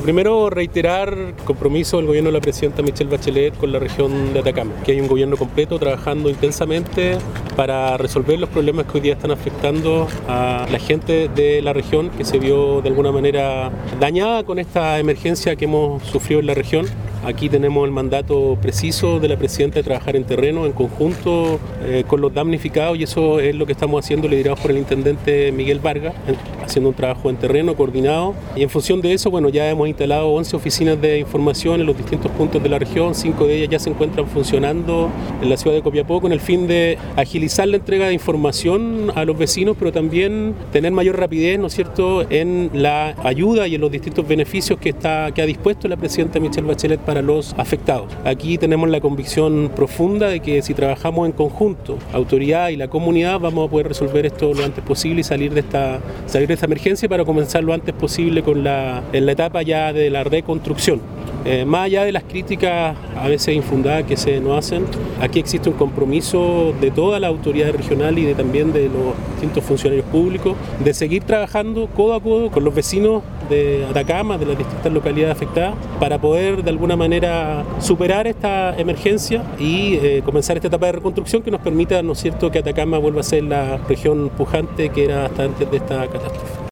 primero, reiterar el compromiso del gobierno de la presidenta Michelle Bachelet con la región de Atacama, que hay un gobierno completo trabajando intensamente para resolver los problemas que hoy día están afectando a la gente de la región, que se vio de alguna manera dañada con esta emergencia que hemos sufrido en la región. Aquí tenemos el mandato preciso de la presidenta de trabajar en terreno, en conjunto con los damnificados, y eso es lo que estamos haciendo, liderados por el intendente Miguel Vargas, haciendo un trabajo en terreno coordinado. Y en función de eso, bueno, ya hemos instalado 11 oficinas de información en los distintos puntos de la región, 5 de ellas ya se encuentran funcionando en la ciudad de Copiapó, con el fin de agilizar la entrega de información a los vecinos, pero también tener mayor rapidez, ¿no es cierto?, en la ayuda y en los distintos beneficios que ha dispuesto la presidenta Michelle Bachelet para los afectados. Aquí tenemos la convicción profunda de que si trabajamos en conjunto, autoridad y la comunidad, vamos a poder resolver esto lo antes posible y salir de esta emergencia para comenzar lo antes posible en la etapa ya de la reconstrucción. Más allá de las críticas a veces infundadas que se nos hacen, aquí existe un compromiso de toda la autoridad regional y también de los distintos funcionarios públicos de seguir trabajando codo a codo con los vecinos de Atacama, de las distintas localidades afectadas, para poder de alguna manera superar esta emergencia y comenzar esta etapa de reconstrucción que nos permita, ¿no es cierto?, que Atacama vuelva a ser la región pujante que era hasta antes de esta catástrofe.